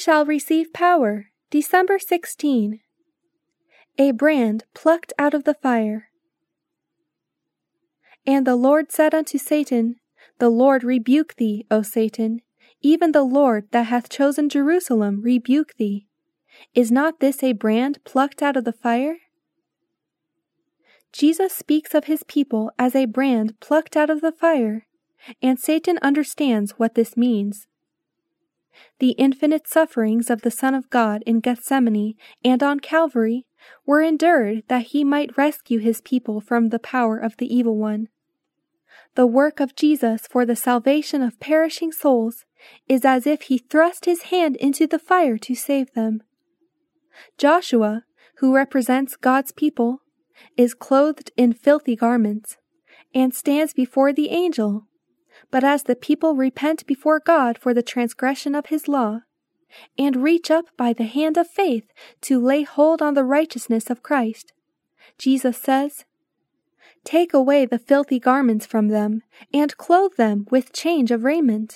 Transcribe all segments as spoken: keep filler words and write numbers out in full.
shall receive power. December sixteenth. A brand plucked out of the fire. And the Lord said unto Satan, The Lord rebuke thee, O Satan, even the Lord that hath chosen Jerusalem rebuke thee. Is not this a brand plucked out of the fire? Jesus speaks of his people as a brand plucked out of the fire, and Satan understands what this means. The infinite sufferings of the Son of God in Gethsemane and on Calvary were endured that he might rescue his people from the power of the evil one. The work of Jesus for the salvation of perishing souls is as if he thrust his hand into the fire to save them. Joshua, who represents God's people, is clothed in filthy garments, and stands before the angel. But as the people repent before God for the transgression of his law, and reach up by the hand of faith to lay hold on the righteousness of Christ, Jesus says, Take away the filthy garments from them, and clothe them with change of raiment.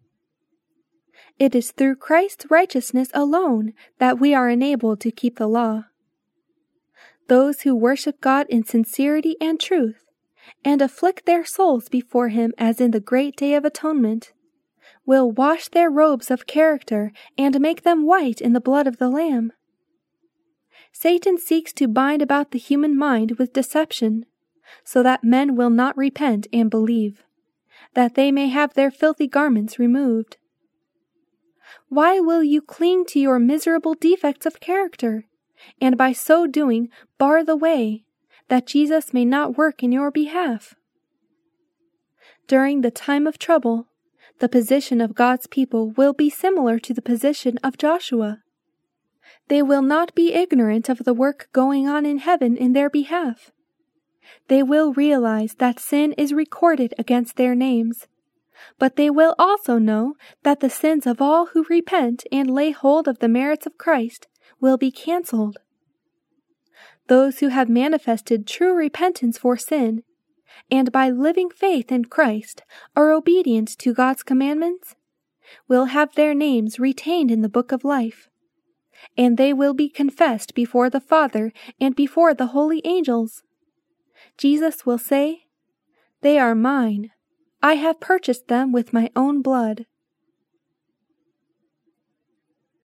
It is through Christ's righteousness alone that we are enabled to keep the law. Those who worship God in sincerity and truth, and afflict their souls before him as in the great day of atonement, will wash their robes of character and make them white in the blood of the Lamb. Satan seeks to bind about the human mind with deception, so that men will not repent and believe, that they may have their filthy garments removed. Why will you cling to your miserable defects of character, and by so doing bar the way, that Jesus may not work in your behalf? During the time of trouble, the position of God's people will be similar to the position of Joshua. They will not be ignorant of the work going on in heaven in their behalf. They will realize that sin is recorded against their names, but they will also know that the sins of all who repent and lay hold of the merits of Christ will be canceled. Those who have manifested true repentance for sin, and by living faith in Christ are obedient to God's commandments, will have their names retained in the book of life, and they will be confessed before the Father and before the holy angels. Jesus will say, They are mine. I have purchased them with my own blood.